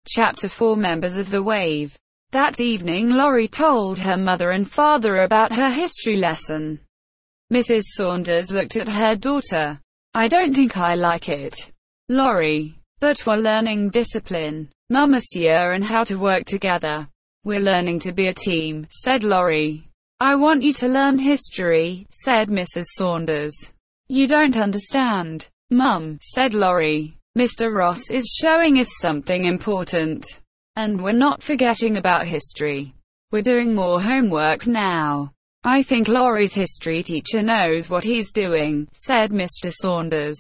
Chapter 4 Members of the Wave. That evening Laurie told her mother and father about her history lesson. Mrs. Saunders looked at her daughter. "I don't think I like it, Laurie. But we're learning discipline, Monsieur, and how to work together. We're learning to be a team," said Laurie. "I want you to learn history," said Mrs. Saunders. "You don't understand, Mum," said Laurie. "Mr. Ross is showing us something important. And we're not forgetting about history. We're doing more homework now." "I think Laurie's history teacher knows what he's doing," said Mr. Saunders.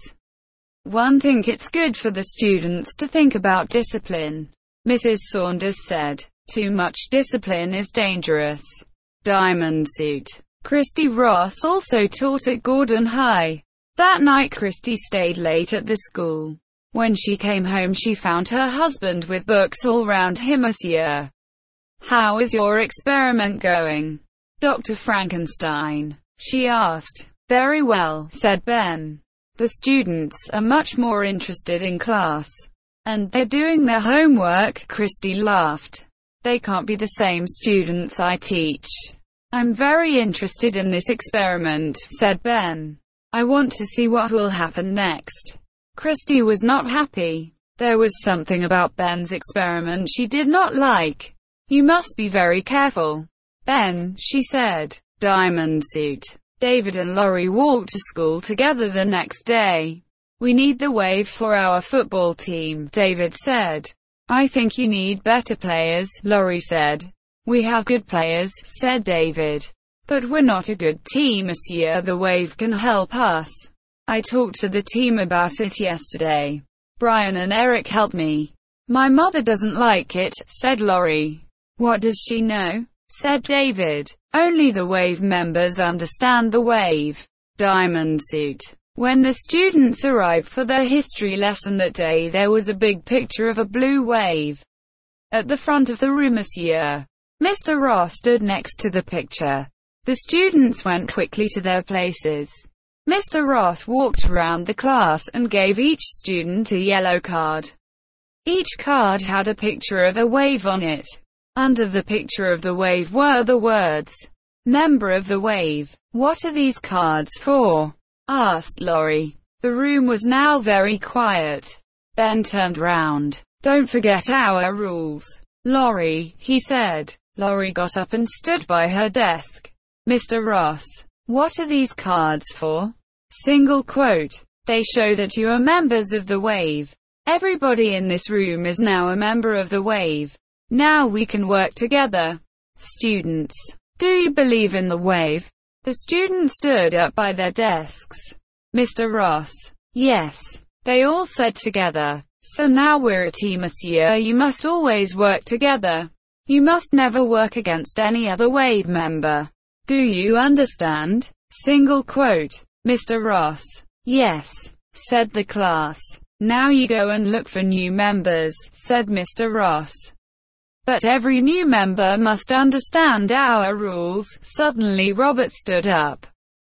"One think it's good for the students to think about discipline," Mrs. Saunders said. "Too much discipline is dangerous." Diamond Suit. Christy Ross also taught at Gordon High. That night Christy stayed late at the school. When she came home she found her husband with books all round him. "Monsieur, how is your experiment going, Dr. Frankenstein?" she asked. "Very well," said Ben. "The students are much more interested in class. And they're doing their homework." Christy laughed. "They can't be the same students I teach." "I'm very interested in this experiment," said Ben. "I want to see what will happen next." Christy was not happy. There was something about Ben's experiment she did not like. "You must be very careful, Ben," she said. Diamond Suit. David and Laurie walked to school together the next day. "We need the wave for our football team," David said. "I think you need better players," Laurie said. "We have good players," said David. "But we're not a good team, Monsieur. The wave can help us. I talked to the team about it yesterday. Brian and Eric helped me." "My mother doesn't like it," said Laurie. "What does she know?" said David. "Only the wave members understand the wave." Diamond Suit. When the students arrived for their history lesson that day, there was a big picture of a blue wave at the front of the room. Monsieur. Mr. Ross stood next to the picture. The students went quickly to their places. Mr. Ross walked around the class and gave each student a yellow card. Each card had a picture of a wave on it. Under the picture of the wave were the words, "Member of the Wave." "What are these cards for?" asked Laurie. The room was now very quiet. Ben turned round. "Don't forget our rules, Laurie," he said. Laurie got up and stood by her desk. "Mr. Ross, what are these cards for?" Single quote. "They show that you are members of the wave. Everybody in this room is now a member of the wave. Now we can work together." Students. "Do you believe in the wave?" The students stood up by their desks. Mr. Ross. "Yes," they all said together. "So now we're a team, Monsieur. You must always work together. You must never work against any other wave member. Do you understand?" Single quote. Mr. Ross. "Yes," said the class. "Now you go and look for new members," said Mr. Ross. "But every new member must understand our rules." Suddenly Robert stood up.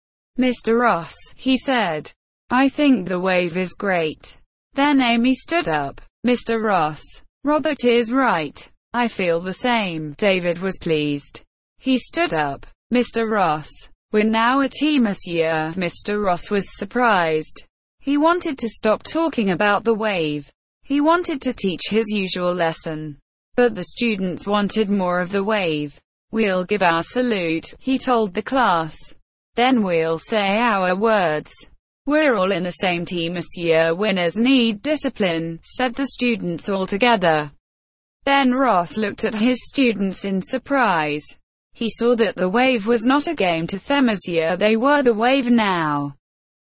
"Mr. Ross," he said, "I think the wave is great." Then Amy stood up. "Mr. Ross, Robert is right. I feel the same." David was pleased. He stood up. "Mr. Ross, we're now a team, Monsieur." Mr. Ross was surprised. He wanted to stop talking about the wave. He wanted to teach his usual lesson. But the students wanted more of the wave. "We'll give our salute," he told the class. "Then we'll say our words. We're all in the same team, Monsieur. Winners need discipline," said the students all together. Then Ross looked at his students in surprise. He saw that the wave was not a game to them, Monsieur. They were the wave now.